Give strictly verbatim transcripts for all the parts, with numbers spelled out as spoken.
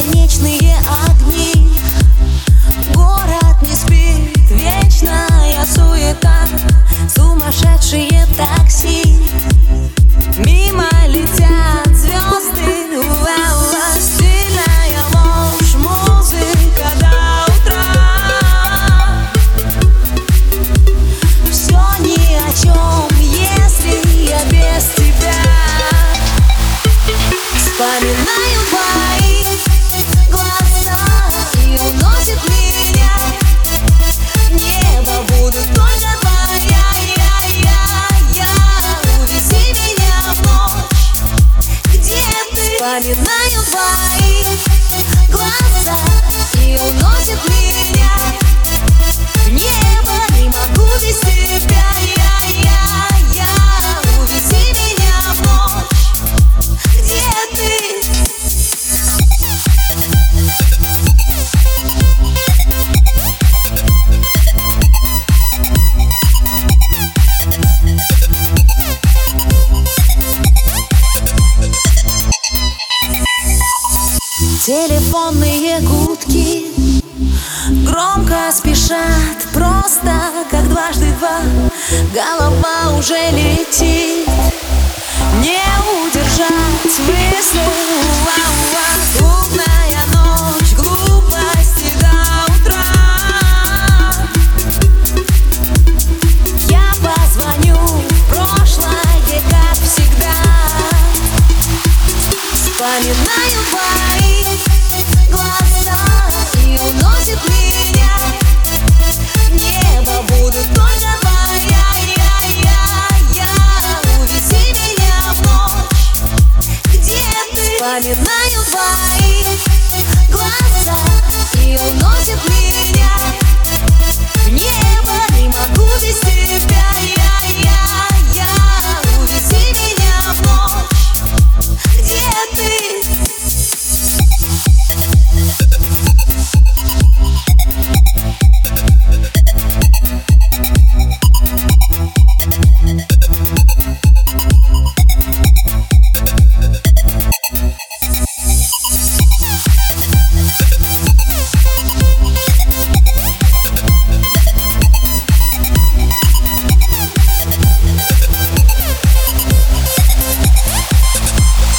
бесконечные огни. Город не спит, вечная суета, сумасшедшие такси. Мимо летят звезды, уа-уа, стильная ложь, музыка до утра. Все ни о чем, если я без тебя. Вспоминаю твои глаза и уносит меня в небо, буду только твоя, я, я, я. Увези меня в ночь, где ты? Вспоминаю твои глаза и уносит меня в небо, не могу без тебя, я, я, я. Увези меня в ночь, где ты? Телефонные гудки громко спешат, просто как дважды два. Голова уже летит, не удержать мысли. Уа-уа. Трудная ночь, глупости до утра. Я позвоню в прошлое, как всегда. Вспоминаю твои глаза и уносит меня в небо, буду только твоя, я, я, я. Увези меня в ночь, где ты? Вспоминаю твои глаза и уносит меня в небо, не могу без тебя, я, я, я. Увези меня в ночь, где ты?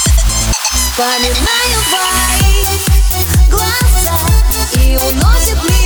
Вспоминаю твои глаза и уносит меня